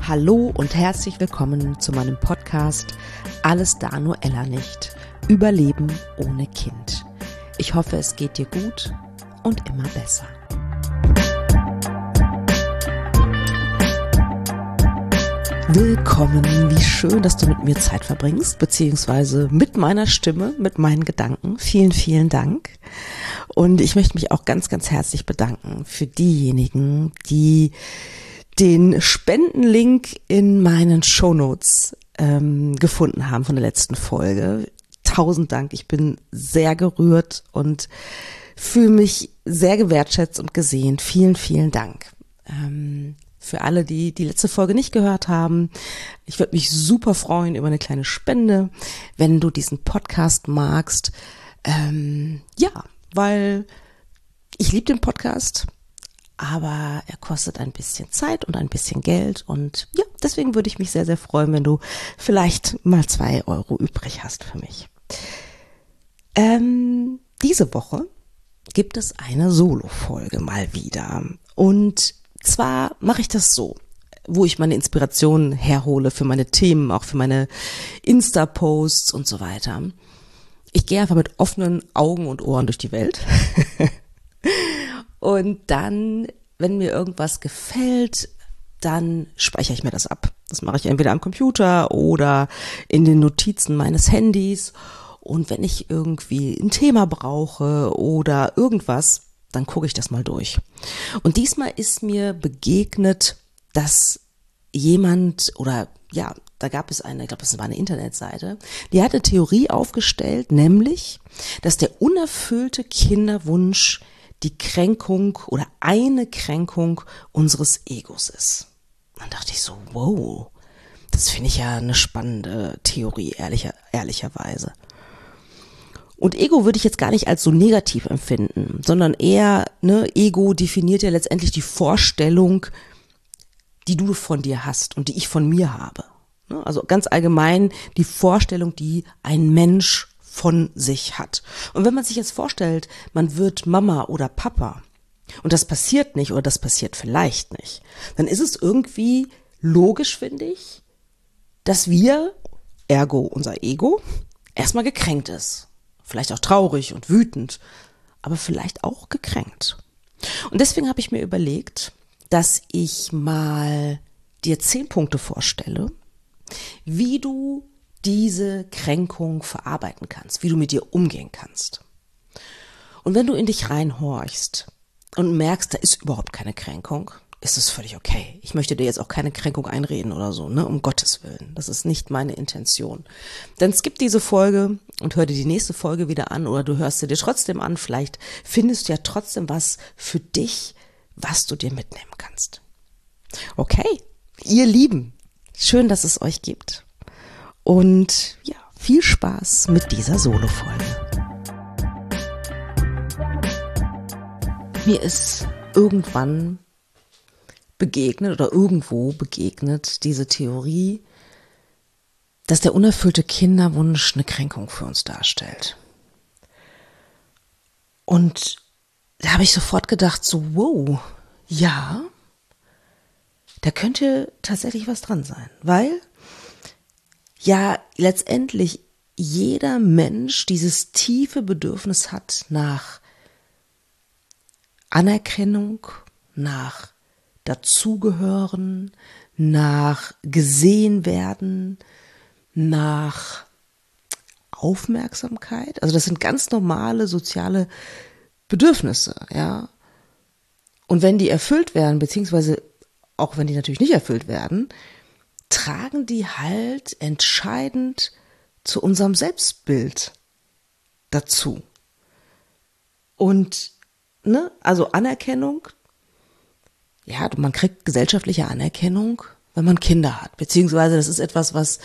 Hallo und herzlich willkommen zu meinem Podcast Alles da nur Ella nicht. Überleben ohne Kind. Ich hoffe, es geht dir gut und immer besser. Willkommen, wie schön, dass du mit mir Zeit verbringst, beziehungsweise mit meiner Stimme, mit meinen Gedanken. Vielen, vielen Dank. Und ich möchte mich auch ganz, ganz herzlich bedanken für diejenigen, die den Spendenlink in meinen Shownotes gefunden haben von der letzten Folge. 1000 Dank, ich bin sehr gerührt und fühle mich sehr gewertschätzt und gesehen. Vielen, vielen Dank. Für alle, die die letzte Folge nicht gehört haben, ich würde mich super freuen über eine kleine Spende, wenn du diesen Podcast magst. Weil ich liebe den Podcast, aber er kostet ein bisschen Zeit und ein bisschen Geld und ja, deswegen würde ich mich sehr, sehr freuen, wenn du vielleicht mal 2 Euro übrig hast für mich. Diese Woche gibt es eine Solo-Folge mal wieder und zwar mache ich das so, wo ich meine Inspiration herhole für meine Themen, auch für meine Insta-Posts und so weiter. Ich gehe einfach mit offenen Augen und Ohren durch die Welt. Und dann, wenn mir irgendwas gefällt, dann speichere ich mir das ab. Das mache ich entweder am Computer oder in den Notizen meines Handys. Und wenn ich irgendwie ein Thema brauche oder irgendwas, dann gucke ich das mal durch. Und diesmal ist mir begegnet, dass jemand da gab es ich glaube, das war eine Internetseite, die hat eine Theorie aufgestellt, nämlich, dass der unerfüllte Kinderwunsch die Kränkung oder eine Kränkung unseres Egos ist. Dann dachte ich so, wow, das finde ich ja eine spannende Theorie, ehrlicherweise. Und Ego würde ich jetzt gar nicht als so negativ empfinden, sondern eher, Ego definiert ja letztendlich die Vorstellung, die du von dir hast und die ich von mir habe. Also ganz allgemein die Vorstellung, die ein Mensch von sich hat. Und wenn man sich jetzt vorstellt, man wird Mama oder Papa und das passiert nicht oder das passiert vielleicht nicht, dann ist es irgendwie logisch, finde ich, dass wir, ergo unser Ego, erstmal gekränkt ist. Vielleicht auch traurig und wütend, aber vielleicht auch gekränkt. Und deswegen habe ich mir überlegt, dass ich mal dir 10 Punkte vorstelle, wie du diese Kränkung verarbeiten kannst, wie du mit ihr umgehen kannst. Und wenn du in dich reinhorchst und merkst, da ist überhaupt keine Kränkung, ist es völlig okay. Ich möchte dir jetzt auch keine Kränkung einreden oder so, um Gottes Willen. Das ist nicht meine Intention. Dann skipp diese Folge und hör dir die nächste Folge wieder an oder du hörst sie dir trotzdem an. Vielleicht findest du ja trotzdem was für dich, was du dir mitnehmen kannst. Okay, ihr Lieben, schön, dass es euch gibt. Und ja, viel Spaß mit dieser Solo-Folge. Mir ist irgendwann irgendwo begegnet diese Theorie, dass der unerfüllte Kinderwunsch eine Kränkung für uns darstellt. Und da habe ich sofort gedacht, so wow, ja, da könnte tatsächlich was dran sein, weil ja letztendlich jeder Mensch dieses tiefe Bedürfnis hat nach Anerkennung, nach Dazugehören, nach gesehen werden, nach Aufmerksamkeit. Also das sind ganz normale soziale Bedürfnisse, ja. Und wenn die erfüllt werden, beziehungsweise auch wenn die natürlich nicht erfüllt werden, tragen die halt entscheidend zu unserem Selbstbild dazu. Und, also Anerkennung, ja, man kriegt gesellschaftliche Anerkennung, wenn man Kinder hat, beziehungsweise das ist etwas, was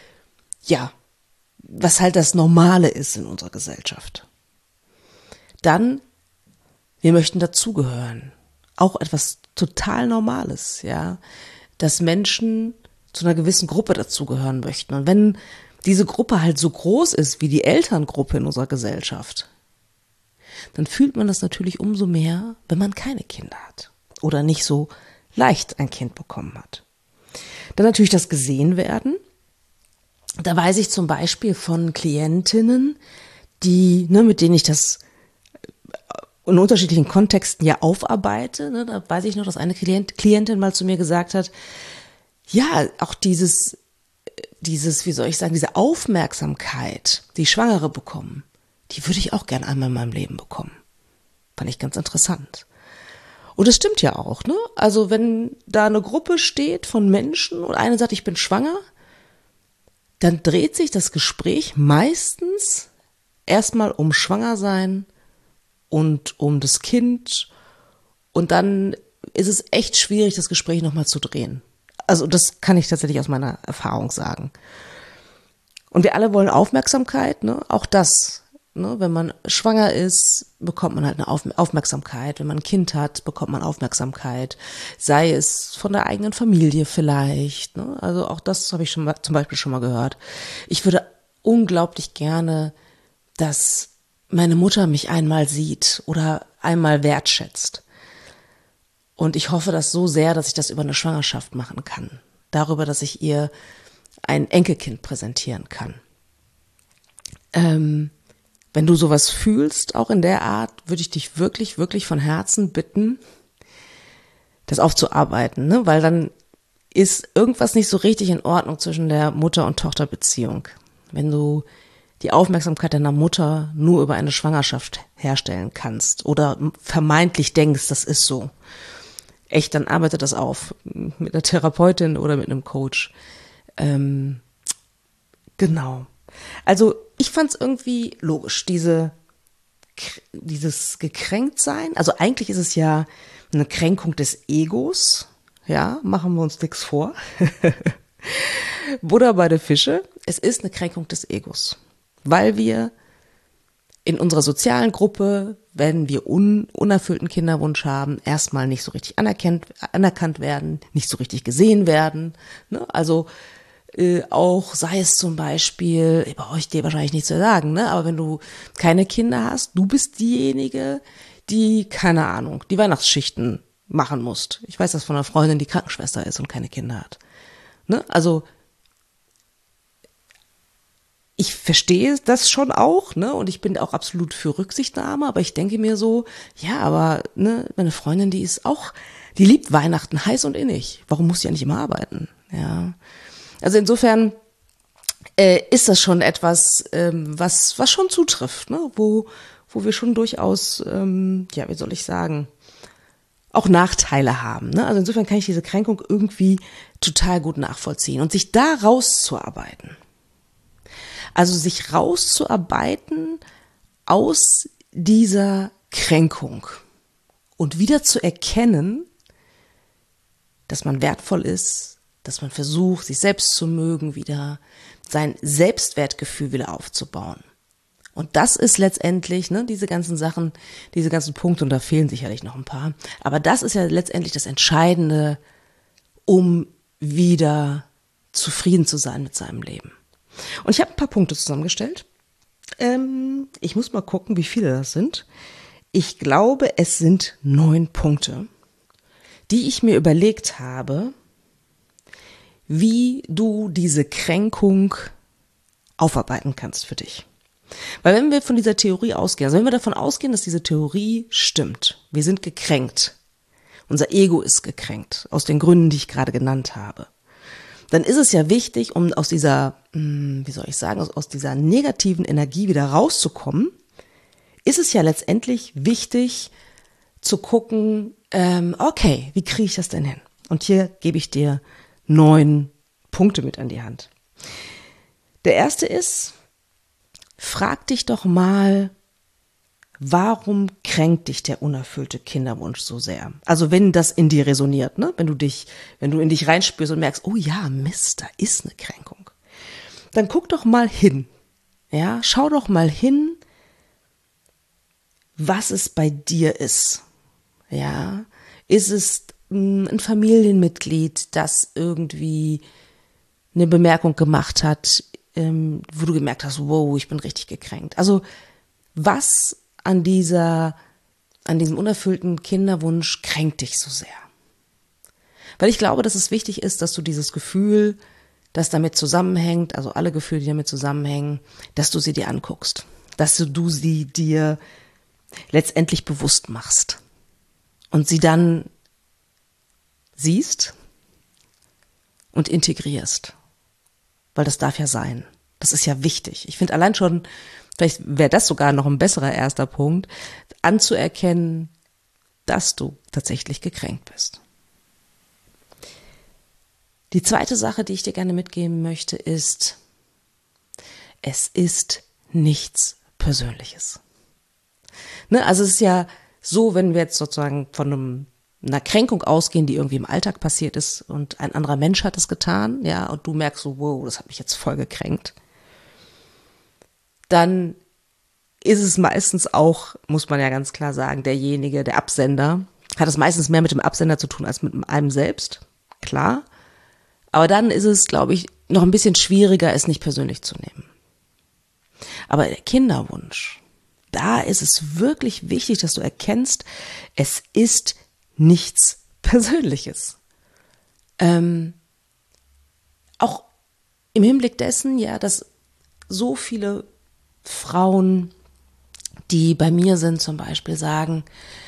halt das Normale ist in unserer Gesellschaft. Dann, wir möchten dazugehören. Auch etwas total Normales, ja, dass Menschen zu einer gewissen Gruppe dazugehören möchten. Und wenn diese Gruppe halt so groß ist wie die Elterngruppe in unserer Gesellschaft, dann fühlt man das natürlich umso mehr, wenn man keine Kinder hat oder nicht so leicht ein Kind bekommen hat. Dann natürlich das gesehen werden. Da weiß ich zum Beispiel von Klientinnen, die, mit denen ich das in unterschiedlichen Kontexten ja aufarbeite. Da weiß ich noch, dass eine Klientin mal zu mir gesagt hat, ja, auch dieses, wie soll ich sagen, diese Aufmerksamkeit, die Schwangere bekommen, die würde ich auch gern einmal in meinem Leben bekommen. Fand ich ganz interessant. Und das stimmt ja auch, ne? Also wenn da eine Gruppe steht von Menschen und eine sagt, ich bin schwanger, dann dreht sich das Gespräch meistens erstmal um Schwangersein und um das Kind. Und dann ist es echt schwierig, das Gespräch nochmal zu drehen. Also das kann ich tatsächlich aus meiner Erfahrung sagen. Und wir alle wollen Aufmerksamkeit, ne? Auch das. Ne, wenn man schwanger ist, bekommt man halt eine Aufmerksamkeit. Wenn man ein Kind hat, bekommt man Aufmerksamkeit. Sei es von der eigenen Familie vielleicht. Ne? Also auch das habe ich zum Beispiel schon mal gehört. Ich würde unglaublich gerne, dass meine Mutter mich einmal sieht oder einmal wertschätzt. Und ich hoffe das so sehr, dass ich das über eine Schwangerschaft machen kann. Darüber, dass ich ihr ein Enkelkind präsentieren kann. Wenn du sowas fühlst, auch in der Art, würde ich dich wirklich, wirklich von Herzen bitten, das aufzuarbeiten, ne? Weil dann ist irgendwas nicht so richtig in Ordnung zwischen der Mutter- und Tochterbeziehung. Wenn du die Aufmerksamkeit deiner Mutter nur über eine Schwangerschaft herstellen kannst oder vermeintlich denkst, das ist so. Echt, dann arbeite das auf mit einer Therapeutin oder mit einem Coach. Genau. Also ich fand es irgendwie logisch, dieses Gekränktsein. Also eigentlich ist es ja eine Kränkung des Egos. Ja, machen wir uns nichts vor. Buddha bei der Fische. Es ist eine Kränkung des Egos, weil wir in unserer sozialen Gruppe, wenn wir unerfüllten Kinderwunsch haben, erstmal nicht so richtig anerkannt werden, nicht so richtig gesehen werden. Ne? Also auch sei es zum Beispiel, brauche ich dir wahrscheinlich nicht zu sagen, ne? Aber wenn du keine Kinder hast, du bist diejenige, die, keine Ahnung, die Weihnachtsschichten machen musst. Ich weiß das von einer Freundin, die Krankenschwester ist und keine Kinder hat. Ne? Also ich verstehe das schon auch, ne? Und ich bin auch absolut für Rücksichtnahme, aber ich denke mir so, ja, aber ne, meine Freundin, die liebt Weihnachten heiß und innig. Warum muss sie ja nicht immer arbeiten? Ja. Also insofern ist das schon etwas, was schon zutrifft, ne? Wo wir schon durchaus, wie soll ich sagen, auch Nachteile haben. Ne? Also insofern kann ich diese Kränkung irgendwie total gut nachvollziehen und sich da rauszuarbeiten. Also sich rauszuarbeiten aus dieser Kränkung und wieder zu erkennen, dass man wertvoll ist, dass man versucht, sich selbst zu mögen, wieder sein Selbstwertgefühl wieder aufzubauen. Und das ist letztendlich, ne, diese ganzen Sachen, diese ganzen Punkte, und da fehlen sicherlich noch ein paar, aber das ist ja letztendlich das Entscheidende, um wieder zufrieden zu sein mit seinem Leben. Und ich habe ein paar Punkte zusammengestellt. Ich muss mal gucken, wie viele das sind. Ich glaube, es sind 9 Punkte, die ich mir überlegt habe, wie du diese Kränkung aufarbeiten kannst für dich. Weil wenn wir von dieser Theorie ausgehen, also wenn wir davon ausgehen, dass diese Theorie stimmt, wir sind gekränkt, unser Ego ist gekränkt, aus den Gründen, die ich gerade genannt habe, dann ist es ja wichtig, um aus dieser, aus dieser negativen Energie wieder rauszukommen, ist es ja letztendlich wichtig zu gucken, okay, wie kriege ich das denn hin? Und hier gebe ich dir 9 Punkte mit an die Hand. Der erste ist, frag dich doch mal, warum kränkt dich der unerfüllte Kinderwunsch so sehr? Also wenn das in dir resoniert, ne? Wenn du in dich reinspürst und merkst, oh ja, Mist, da ist eine Kränkung. Dann guck doch mal hin. Ja, schau doch mal hin, was es bei dir ist. Ja, ist es ein Familienmitglied, das irgendwie eine Bemerkung gemacht hat, wo du gemerkt hast, wow, ich bin richtig gekränkt. Also was an diesem unerfüllten Kinderwunsch kränkt dich so sehr? Weil ich glaube, dass es wichtig ist, dass du dieses Gefühl, das damit zusammenhängt, also alle Gefühle, die damit zusammenhängen, dass du sie dir anguckst. Dass du sie dir letztendlich bewusst machst. Und sie dann siehst und integrierst. Weil das darf ja sein. Das ist ja wichtig. Ich finde allein schon, vielleicht wäre das sogar noch ein besserer erster Punkt, anzuerkennen, dass du tatsächlich gekränkt bist. Die zweite Sache, die ich dir gerne mitgeben möchte, ist, es ist nichts Persönliches. Ne, also es ist ja so, wenn wir jetzt sozusagen von einer Kränkung ausgehen, die irgendwie im Alltag passiert ist und ein anderer Mensch hat es getan, ja, und du merkst so, wow, das hat mich jetzt voll gekränkt, dann ist es meistens auch, muss man ja ganz klar sagen, derjenige, der Absender, hat es meistens mehr mit dem Absender zu tun als mit einem selbst, klar. Aber dann ist es, glaube ich, noch ein bisschen schwieriger, es nicht persönlich zu nehmen. Aber der Kinderwunsch, da ist es wirklich wichtig, dass du erkennst, es ist nichts Persönliches. Auch im Hinblick dessen, ja, dass so viele Frauen, die bei mir sind zum Beispiel, sagen,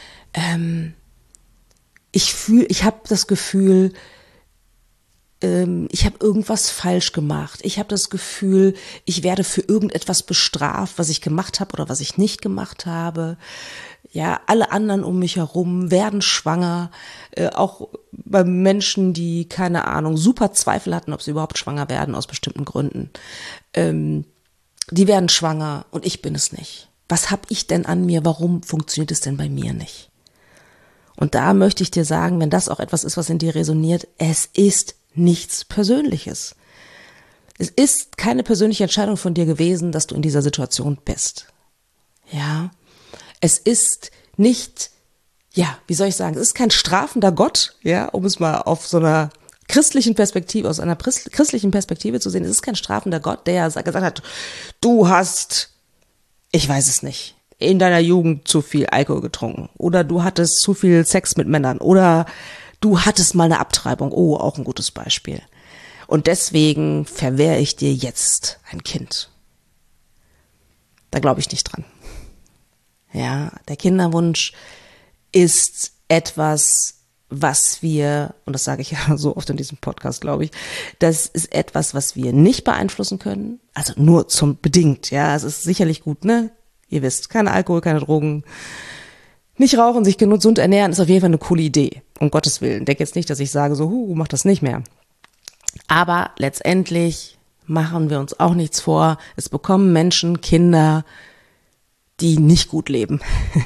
ich habe das Gefühl, ich habe irgendwas falsch gemacht. Ich habe das Gefühl, ich werde für irgendetwas bestraft, was ich gemacht habe oder was ich nicht gemacht habe. Ja, alle anderen um mich herum werden schwanger. Auch bei Menschen, die, keine Ahnung, super Zweifel hatten, ob sie überhaupt schwanger werden aus bestimmten Gründen. Die werden schwanger und ich bin es nicht. Was habe ich denn an mir? Warum funktioniert es denn bei mir nicht? Und da möchte ich dir sagen, wenn das auch etwas ist, was in dir resoniert, es ist nichts Persönliches. Es ist keine persönliche Entscheidung von dir gewesen, dass du in dieser Situation bist. Ja, es ist nicht, ja, wie soll ich sagen, es ist kein strafender Gott, ja, um es mal auf so einer christlichen Perspektive, aus einer christlichen Perspektive zu sehen. Es ist kein strafender Gott, der ja gesagt hat, du hast, ich weiß es nicht, in deiner Jugend zu viel Alkohol getrunken oder du hattest zu viel Sex mit Männern oder du hattest mal eine Abtreibung. Oh, auch ein gutes Beispiel. Und deswegen verwehre ich dir jetzt ein Kind. Da glaube ich nicht dran. Ja, der Kinderwunsch ist etwas, was wir, und das sage ich ja so oft in diesem Podcast, glaube ich, das ist etwas, was wir nicht beeinflussen können. Also nur zum bedingt, ja. Es ist sicherlich gut, ne? Ihr wisst, kein Alkohol, keine Drogen, nicht rauchen, sich gesund ernähren, ist auf jeden Fall eine coole Idee. Um Gottes Willen. Denk jetzt nicht, dass ich sage so, mach das nicht mehr. Aber letztendlich machen wir uns auch nichts vor. Es bekommen Menschen, Kinder, die nicht gut leben.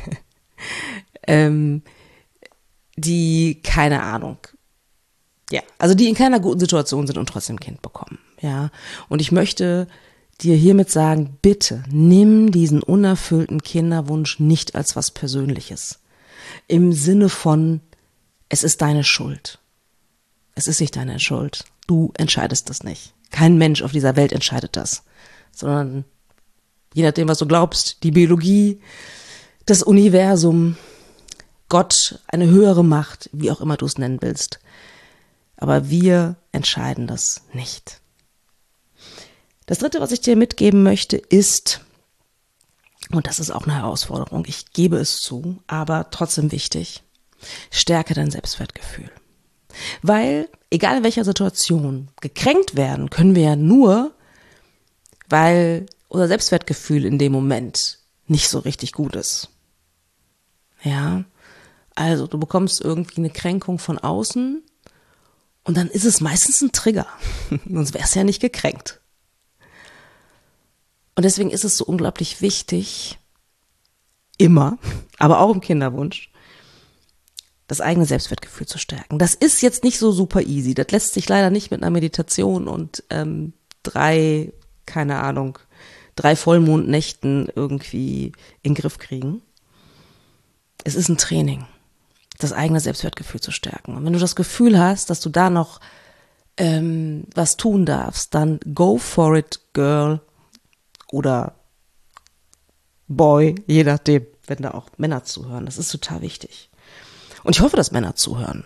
Die, keine Ahnung, ja, also die in keiner guten Situation sind und trotzdem ein Kind bekommen. Ja, und ich möchte dir hiermit sagen, bitte nimm diesen unerfüllten Kinderwunsch nicht als was Persönliches. Im Sinne von, es ist deine Schuld. Es ist nicht deine Schuld. Du entscheidest das nicht. Kein Mensch auf dieser Welt entscheidet das. Sondern, je nachdem, was du glaubst, die Biologie, das Universum, Gott, eine höhere Macht, wie auch immer du es nennen willst. Aber wir entscheiden das nicht. Das Dritte, was ich dir mitgeben möchte, ist, und das ist auch eine Herausforderung, ich gebe es zu, aber trotzdem wichtig, stärke dein Selbstwertgefühl. Weil, egal in welcher Situation, gekränkt werden können wir ja nur, weil unser Selbstwertgefühl in dem Moment nicht so richtig gut ist. Ja, also du bekommst irgendwie eine Kränkung von außen und dann ist es meistens ein Trigger, sonst wärst du ja nicht gekränkt. Und deswegen ist es so unglaublich wichtig, immer, aber auch im Kinderwunsch, das eigene Selbstwertgefühl zu stärken. Das ist jetzt nicht so super easy. Das lässt sich leider nicht mit einer Meditation und 3 Vollmondnächten irgendwie in den Griff kriegen. Es ist ein Training, das eigene Selbstwertgefühl zu stärken. Und wenn du das Gefühl hast, dass du da noch was tun darfst, dann go for it, girl. Oder Boy, je nachdem, wenn da auch Männer zuhören. Das ist total wichtig. Und ich hoffe, dass Männer zuhören.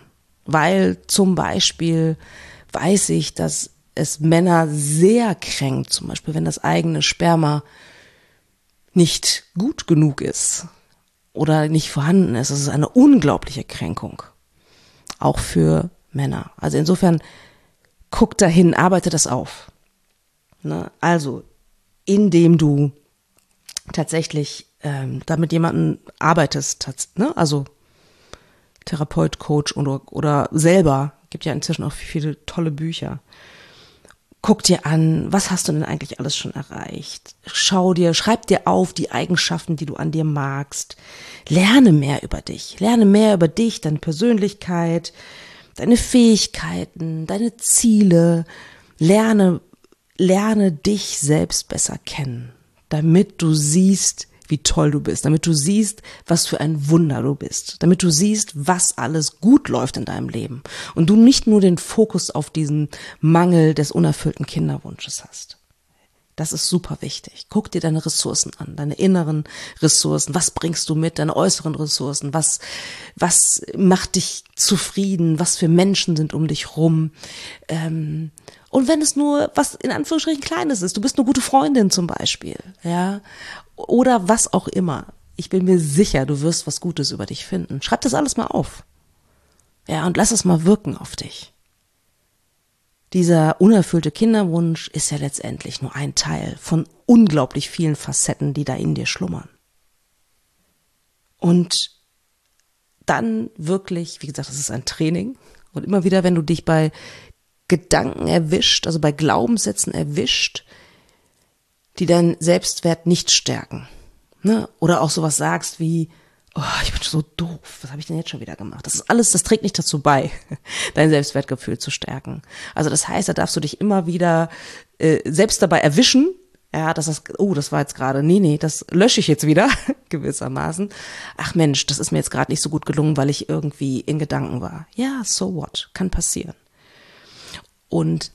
Weil zum Beispiel weiß ich, dass es Männer sehr kränkt, zum Beispiel wenn das eigene Sperma nicht gut genug ist oder nicht vorhanden ist. Das ist eine unglaubliche Kränkung, auch für Männer. Also insofern, guck dahin, arbeite das auf. Ne? Also, indem du tatsächlich da mit jemandem arbeitest, ne? Also Therapeut, Coach oder selber, gibt ja inzwischen auch viele tolle Bücher. Guck dir an, was hast du denn eigentlich alles schon erreicht? Schreib dir auf die Eigenschaften, die du an dir magst. Lerne mehr über dich, deine Persönlichkeit, deine Fähigkeiten, deine Ziele. Lerne dich selbst besser kennen, damit du siehst, wie toll du bist, damit du siehst, was für ein Wunder du bist, damit du siehst, was alles gut läuft in deinem Leben und du nicht nur den Fokus auf diesen Mangel des unerfüllten Kinderwunsches hast. Das ist super wichtig. Guck dir deine Ressourcen an, deine inneren Ressourcen. Was bringst du mit, deine äußeren Ressourcen? Was macht dich zufrieden? Was für Menschen sind um dich rum? Und wenn es nur was in Anführungsstrichen Kleines ist, du bist eine gute Freundin zum Beispiel, ja, oder was auch immer. Ich bin mir sicher, du wirst was Gutes über dich finden. Schreib das alles mal auf. Ja, und lass es mal wirken auf dich. Dieser unerfüllte Kinderwunsch ist ja letztendlich nur ein Teil von unglaublich vielen Facetten, die da in dir schlummern. Und dann wirklich, wie gesagt, das ist ein Training. Und immer wieder, wenn du dich bei Gedanken erwischt, also bei Glaubenssätzen erwischt, die deinen Selbstwert nicht stärken. Ne? Oder auch sowas sagst wie, oh, ich bin so doof, was habe ich denn jetzt schon wieder gemacht? Das ist alles, das trägt nicht dazu bei, dein Selbstwertgefühl zu stärken. Also das heißt, da darfst du dich immer wieder selbst dabei erwischen, ja, das war jetzt gerade, nee, das lösche ich jetzt wieder, gewissermaßen. Ach Mensch, das ist mir jetzt gerade nicht so gut gelungen, weil ich irgendwie in Gedanken war. Ja, so what, kann passieren. Und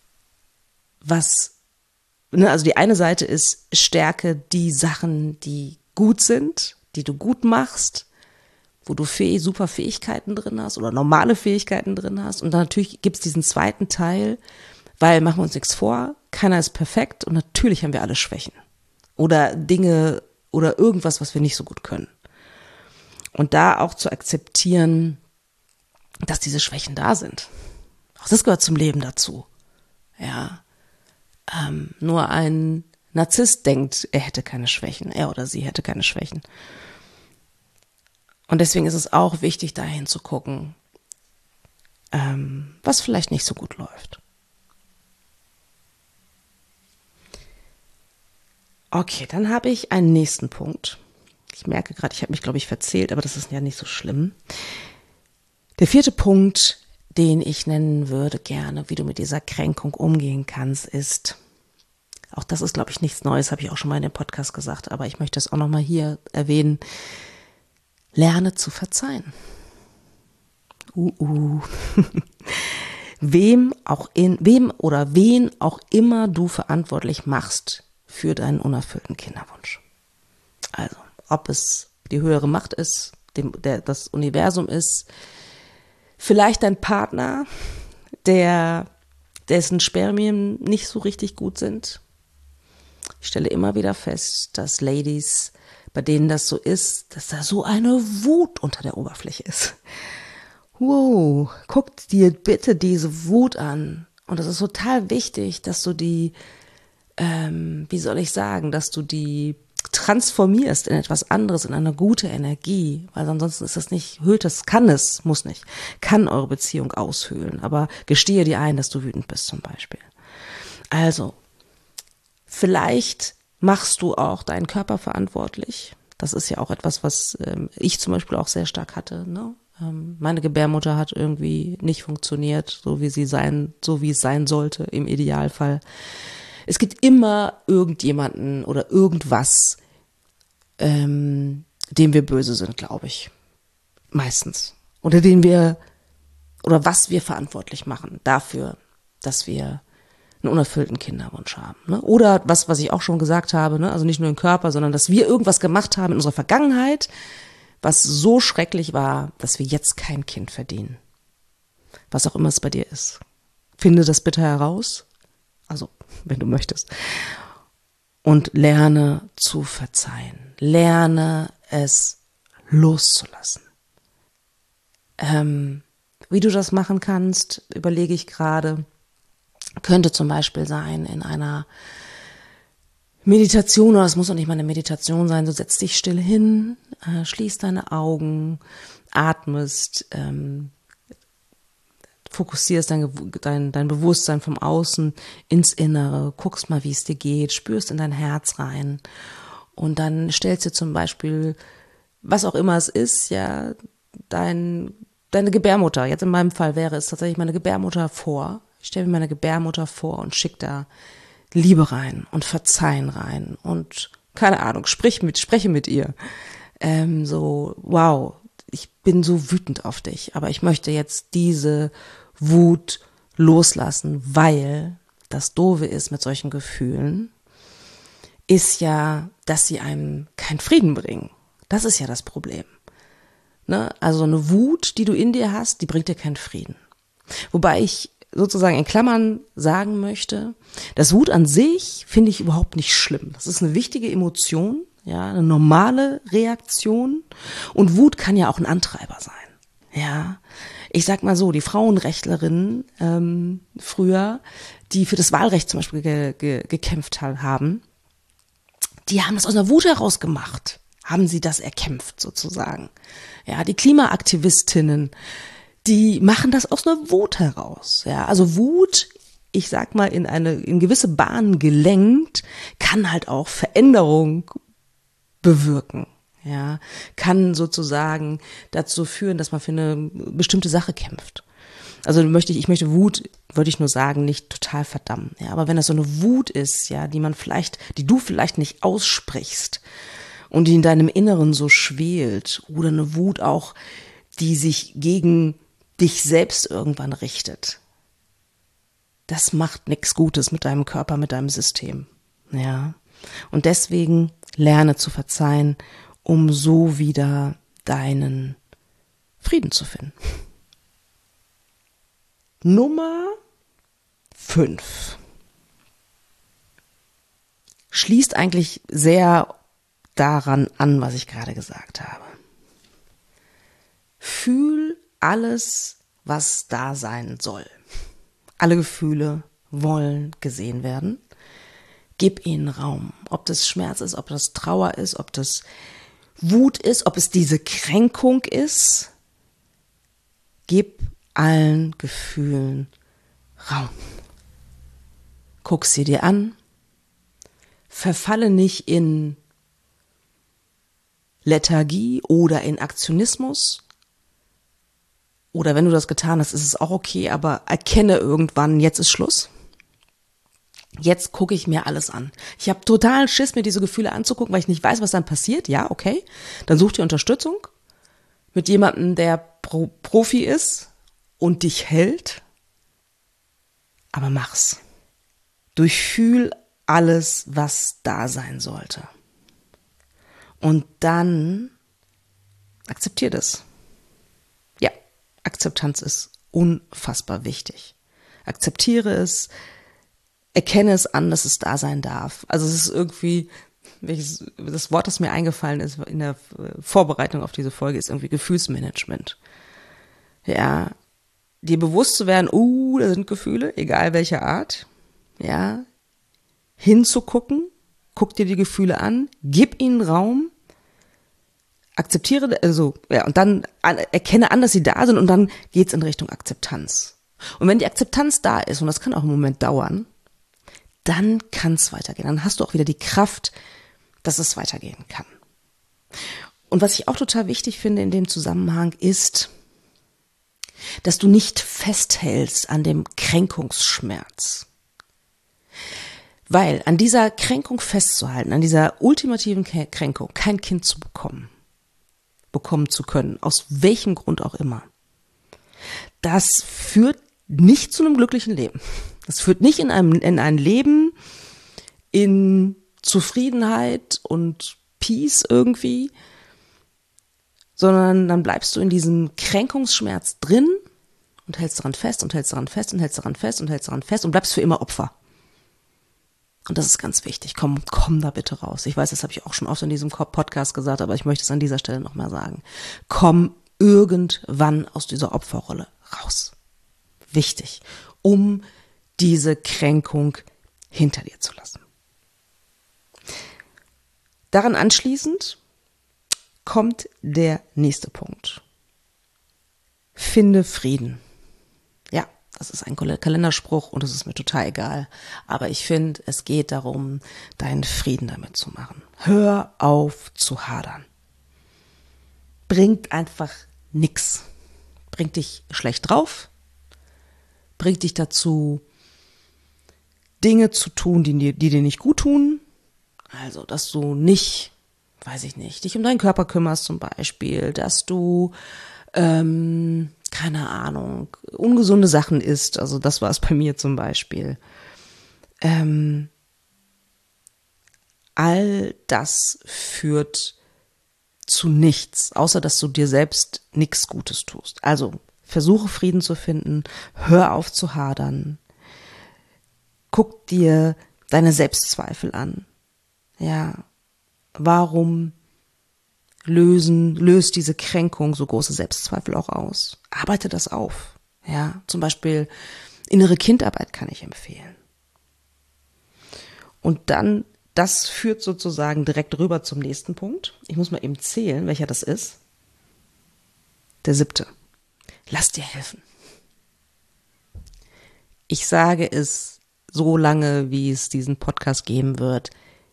also die eine Seite ist, stärke die Sachen, die gut sind, die du gut machst, wo du super Fähigkeiten drin hast oder normale Fähigkeiten drin hast. Und dann natürlich gibt's diesen zweiten Teil, weil, machen wir uns nichts vor, keiner ist perfekt und natürlich haben wir alle Schwächen oder Dinge oder irgendwas, was wir nicht so gut können. Und da auch zu akzeptieren, dass diese Schwächen da sind. Auch das gehört zum Leben dazu. Ja. Nur ein Narzisst denkt, er hätte keine Schwächen, er oder sie hätte keine Schwächen. Und deswegen ist es auch wichtig, dahin zu gucken, was vielleicht nicht so gut läuft. Okay, dann habe ich einen nächsten Punkt. Ich merke gerade, ich habe mich, glaube ich, verzählt, aber das ist ja nicht so schlimm. Der 4. Punkt, den ich nennen würde gerne, wie du mit dieser Kränkung umgehen kannst, ist, auch das ist, glaube ich, nichts Neues, habe ich auch schon mal in dem Podcast gesagt, aber ich möchte es auch nochmal hier erwähnen, lerne zu verzeihen. Wen oder wen auch immer du verantwortlich machst für deinen unerfüllten Kinderwunsch. Also, ob es die höhere Macht ist, das Universum ist, vielleicht dein Partner, dessen Spermien nicht so richtig gut sind. Ich stelle immer wieder fest, dass Ladies, bei denen das so ist, dass da so eine Wut unter der Oberfläche ist. Wow, guck dir bitte diese Wut an. Und das ist total wichtig, dass du die, dass du die transformierst in etwas anderes, in eine gute Energie, weil ansonsten ist das nicht, muss nicht, kann eure Beziehung aushöhlen, aber gestehe dir ein, dass du wütend bist zum Beispiel. Also, vielleicht machst du auch deinen Körper verantwortlich. Das ist ja auch etwas, was ich zum Beispiel auch sehr stark hatte. Ne? Meine Gebärmutter hat irgendwie nicht funktioniert, so wie es sein sollte im Idealfall. Es gibt immer irgendjemanden oder irgendwas, dem wir böse sind, glaube ich. Meistens. Oder was wir verantwortlich machen dafür, dass wir einen unerfüllten Kinderwunsch haben. Ne? Oder was ich auch schon gesagt habe, ne? Also nicht nur im Körper, sondern dass wir irgendwas gemacht haben in unserer Vergangenheit, was so schrecklich war, dass wir jetzt kein Kind verdienen. was auch immer es bei dir ist. Finde das bitte heraus, also wenn du möchtest, und lerne zu verzeihen. Lerne es loszulassen. Wie du das machen kannst, überlege ich gerade, könnte zum Beispiel sein in einer Meditation, oder es muss auch nicht mal eine Meditation sein, du setzt dich still hin, schließt deine Augen, atmest, fokussierst dein Bewusstsein vom Außen ins Innere, guckst mal, wie es dir geht, spürst in dein Herz rein und dann stellst dir zum Beispiel, was auch immer es ist, ja, deine Gebärmutter, jetzt in meinem Fall wäre es tatsächlich meine Gebärmutter vor. Ich stelle mir meine Gebärmutter vor und schicke da Liebe rein und Verzeihen rein und keine Ahnung, spreche mit ihr. So, wow, ich bin so wütend auf dich, aber ich möchte jetzt diese Wut loslassen, weil das Doofe ist mit solchen Gefühlen, ist ja, dass sie einem keinen Frieden bringen. Das ist ja das Problem. Ne? Also eine Wut, die du in dir hast, die bringt dir keinen Frieden. Wobei ich sozusagen in Klammern sagen möchte, das Wut an sich finde ich überhaupt nicht schlimm. Das ist eine wichtige Emotion, ja, eine normale Reaktion. Und Wut kann ja auch ein Antreiber sein. Ja, ich sag mal so, die Frauenrechtlerinnen früher, die für das Wahlrecht zum Beispiel gekämpft haben, die haben das aus einer Wut heraus gemacht, haben sie das erkämpft sozusagen. Ja, die Klimaaktivistinnen, die machen das aus einer Wut heraus. Ja, also Wut, ich sag mal, in gewisse Bahnen gelenkt, kann halt auch Veränderung bewirken. Ja, kann sozusagen dazu führen, dass man für eine bestimmte Sache kämpft. Also ich möchte Wut, würde ich nur sagen, nicht total verdammen. Ja, aber wenn das so eine Wut ist, ja, die du vielleicht nicht aussprichst und die in deinem Inneren so schwelt, oder eine Wut auch, die sich gegen dich selbst irgendwann richtet. Das macht nichts Gutes mit deinem Körper, mit deinem System. Ja. Und deswegen lerne zu verzeihen, um so wieder deinen Frieden zu finden. Nummer 5. Schließt eigentlich sehr daran an, was ich gerade gesagt habe. Fühl alles, was da sein soll. Alle Gefühle wollen gesehen werden. Gib ihnen Raum. Ob das Schmerz ist, ob das Trauer ist, ob das Wut ist, ob es diese Kränkung ist. Gib allen Gefühlen Raum. Guck sie dir an. Verfalle nicht in Lethargie oder in Aktionismus. Oder wenn du das getan hast, ist es auch okay, aber erkenne irgendwann, jetzt ist Schluss. Jetzt gucke ich mir alles an. Ich habe totalen Schiss, mir diese Gefühle anzugucken, weil ich nicht weiß, was dann passiert. Ja, okay. Dann such dir Unterstützung mit jemandem, der Profi ist und dich hält. Aber mach's. Durchfühl alles, was da sein sollte. Und dann akzeptier das. Ja, Akzeptanz ist unfassbar wichtig. Akzeptiere es, erkenne es an, dass es da sein darf. Also es ist irgendwie, das Wort, das mir eingefallen ist in der Vorbereitung auf diese Folge, ist irgendwie Gefühlsmanagement. Ja, dir bewusst zu werden, da sind Gefühle, egal welcher Art. Ja, hinzugucken, guck dir die Gefühle an, gib ihnen Raum, akzeptiere, und dann erkenne an, dass sie da sind, und dann geht's in Richtung Akzeptanz. Und wenn die Akzeptanz da ist, und das kann auch einen Moment dauern, dann kann es weitergehen. Dann hast du auch wieder die Kraft, dass es weitergehen kann. Und was ich auch total wichtig finde in dem Zusammenhang ist, dass du nicht festhältst an dem Kränkungsschmerz. Weil an dieser Kränkung festzuhalten, an dieser ultimativen Kränkung, kein Kind zu bekommen zu können, aus welchem Grund auch immer, das führt nicht zu einem glücklichen Leben. Das führt nicht in ein Leben in Zufriedenheit und Peace irgendwie, sondern dann bleibst du in diesem Kränkungsschmerz drin und hältst daran fest und hältst daran fest und hältst daran fest und hältst daran fest und bleibst für immer Opfer. Und das ist ganz wichtig. Komm da bitte raus. Ich weiß, das habe ich auch schon oft in diesem Podcast gesagt, aber ich möchte es an dieser Stelle nochmal sagen. Komm irgendwann aus dieser Opferrolle raus. Wichtig, um diese Kränkung hinter dir zu lassen. Daran anschließend kommt der nächste Punkt. Finde Frieden. Ja, das ist ein Kalenderspruch und es ist mir total egal. Aber ich finde, es geht darum, deinen Frieden damit zu machen. Hör auf zu hadern. Bringt einfach nix. Bringt dich schlecht drauf. Bringt dich dazu, Dinge zu tun, die dir nicht gut tun. Also, dass du nicht, weiß ich nicht, dich um deinen Körper kümmerst zum Beispiel, dass du, keine Ahnung, ungesunde Sachen isst. Also das war es bei mir zum Beispiel. All das führt zu nichts, außer dass du dir selbst nichts Gutes tust. Also versuche Frieden zu finden, hör auf zu hadern, guck dir deine Selbstzweifel an. Ja, warum löst diese Kränkung so große Selbstzweifel auch aus? Arbeite das auf. Ja, zum Beispiel innere Kindarbeit kann ich empfehlen. Und dann, das führt sozusagen direkt rüber zum nächsten Punkt. Ich muss mal eben zählen, welcher das ist. Der 7. Lass dir helfen. Ich sage es so lange, wie es diesen Podcast geben wird.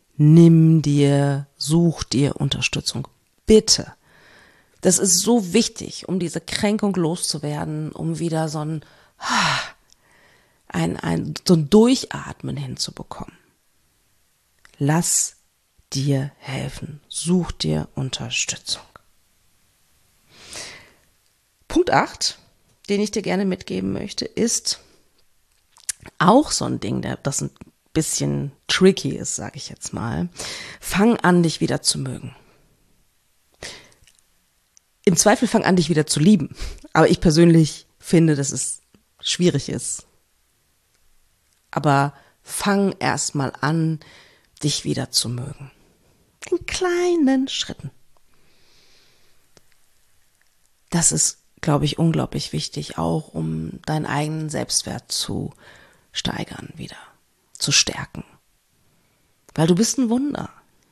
Such dir Unterstützung. Bitte. Das ist so wichtig, um diese Kränkung loszuwerden, um wieder so ein Durchatmen hinzubekommen. Lass dir helfen. Such dir Unterstützung. Punkt 8, den ich dir gerne mitgeben möchte, ist auch so ein Ding, das ein bisschen tricky ist, sage ich jetzt mal. Fang an, dich wieder zu mögen. Im Zweifel fang an, dich wieder zu lieben. Aber ich persönlich finde, dass es schwierig ist. Aber fang erst mal an, dich wieder zu mögen. In kleinen Schritten. Das ist, glaube ich, unglaublich wichtig, auch um deinen eigenen Selbstwert zu steigern wieder, zu stärken. Weil du bist ein Wunder.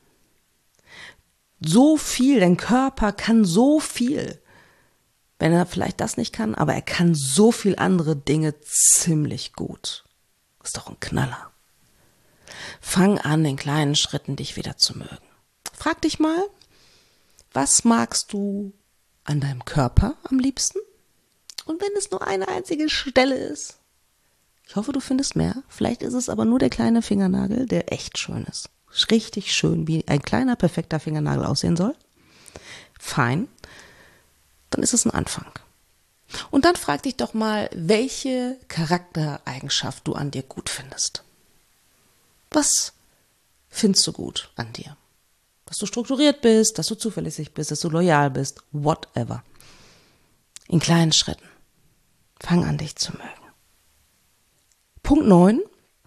So viel, dein Körper kann so viel. Wenn er vielleicht das nicht kann, aber er kann so viel andere Dinge ziemlich gut. Ist doch ein Knaller. Fang an, in kleinen Schritten dich wieder zu mögen. Frag dich mal, was magst du an deinem Körper am liebsten? Und wenn es nur eine einzige Stelle ist, ich hoffe, du findest mehr. Vielleicht ist es aber nur der kleine Fingernagel, der echt schön ist. Richtig schön, wie ein kleiner, perfekter Fingernagel aussehen soll. Fein. Dann ist es ein Anfang. Und dann frag dich doch mal, welche Charaktereigenschaft du an dir gut findest. Was findest du gut an dir? Dass du strukturiert bist, dass du zuverlässig bist, dass du loyal bist, whatever. In kleinen Schritten. Fang an, dich zu mögen. Punkt 9.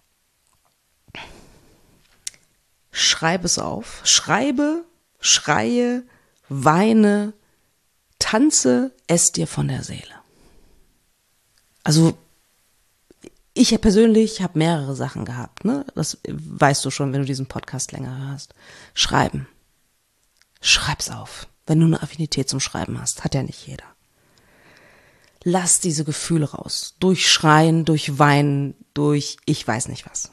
Schreib es auf. Schreibe, schreie, weine, tanze es dir von der Seele. Also ich persönlich habe mehrere Sachen gehabt, ne? Das weißt du schon, wenn du diesen Podcast länger hörst. Schreiben. Schreib's auf, wenn du eine Affinität zum Schreiben hast. Hat ja nicht jeder. Lass diese Gefühle raus. Durch Schreien, durch Weinen, durch ich weiß nicht was.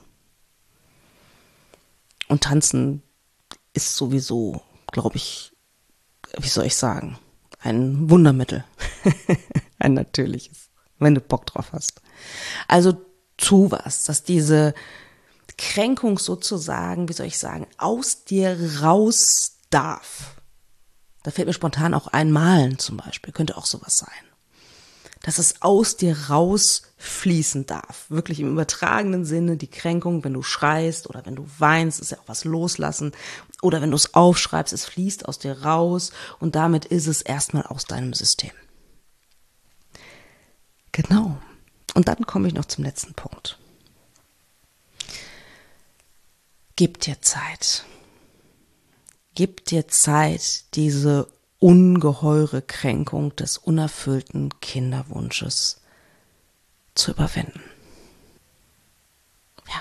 Und tanzen ist sowieso, glaube ich, wie soll ich sagen, ein Wundermittel. Ein natürliches, wenn du Bock drauf hast. Also tu was, dass diese Kränkung sozusagen, wie soll ich sagen, aus dir raus darf. Da fällt mir spontan auch ein Malen zum Beispiel, könnte auch sowas sein. Dass es aus dir rausfließen darf. Wirklich im übertragenen Sinne die Kränkung, wenn du schreist oder wenn du weinst, ist ja auch was loslassen. Oder wenn du es aufschreibst, es fließt aus dir raus und damit ist es erstmal aus deinem System. Genau. Und dann komme ich noch zum letzten Punkt. Gib dir Zeit. Gib dir Zeit, diese ungeheure Kränkung des unerfüllten Kinderwunsches zu überwinden. Ja.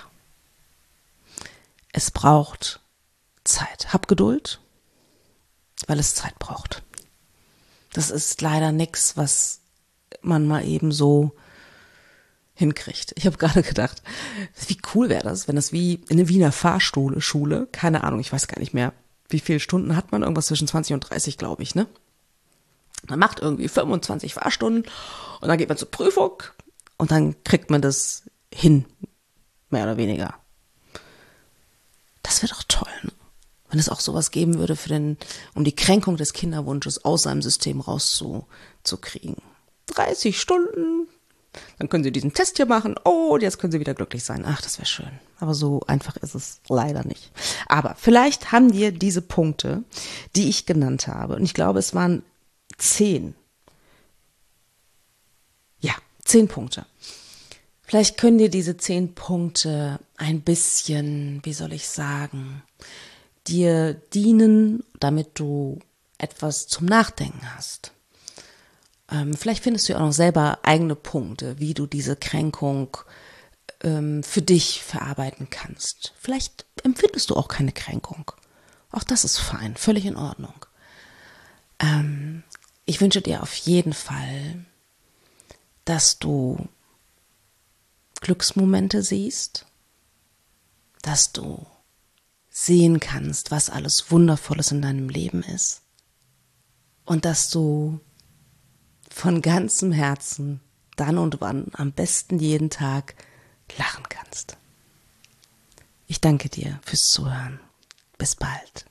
Es braucht Zeit. Hab Geduld, weil es Zeit braucht. Das ist leider nichts, was man mal eben so hinkriegt. Ich habe gerade gedacht, wie cool wäre das, wenn das wie in einer Wiener Fahrschule, keine Ahnung, ich weiß gar nicht mehr, wie viele Stunden hat man, irgendwas zwischen 20 und 30, glaube ich, ne? Man macht irgendwie 25 Fahrstunden und dann geht man zur Prüfung und dann kriegt man das hin, mehr oder weniger. Das wäre doch toll, ne? Wenn es auch sowas geben würde um die Kränkung des Kinderwunsches aus seinem System rauszukriegen. 30 Stunden, dann können Sie diesen Test hier machen. Oh, jetzt können Sie wieder glücklich sein. Ach, das wäre schön. Aber so einfach ist es leider nicht. Aber vielleicht haben dir diese Punkte, die ich genannt habe, und ich glaube, es waren 10. Ja, 10 Punkte. Vielleicht können dir diese 10 Punkte ein bisschen, wie soll ich sagen, dir dienen, damit du etwas zum Nachdenken hast. Vielleicht findest du ja auch noch selber eigene Punkte, wie du diese Kränkung für dich verarbeiten kannst. Vielleicht empfindest du auch keine Kränkung. Auch das ist fein, völlig in Ordnung. Ich wünsche dir auf jeden Fall, dass du Glücksmomente siehst, dass du sehen kannst, was alles Wundervolles in deinem Leben ist und dass du von ganzem Herzen dann und wann, am besten jeden Tag, lachen kannst. Ich danke dir fürs Zuhören. Bis bald.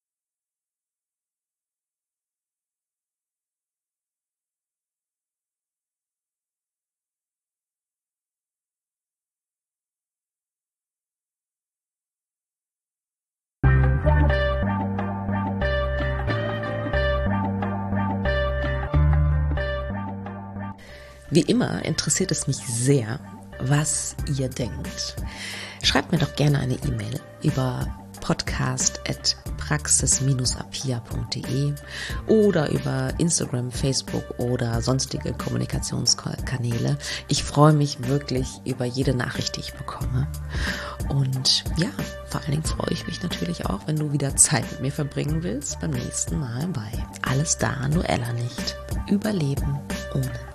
Wie immer interessiert es mich sehr, was ihr denkt. Schreibt mir doch gerne eine E-Mail über podcast@praxis-apia.de oder über Instagram, Facebook oder sonstige Kommunikationskanäle. Ich freue mich wirklich über jede Nachricht, die ich bekomme. Und ja, vor allen Dingen freue ich mich natürlich auch, wenn du wieder Zeit mit mir verbringen willst, beim nächsten Mal bei Alles da, nur Ella nicht. Überleben ohne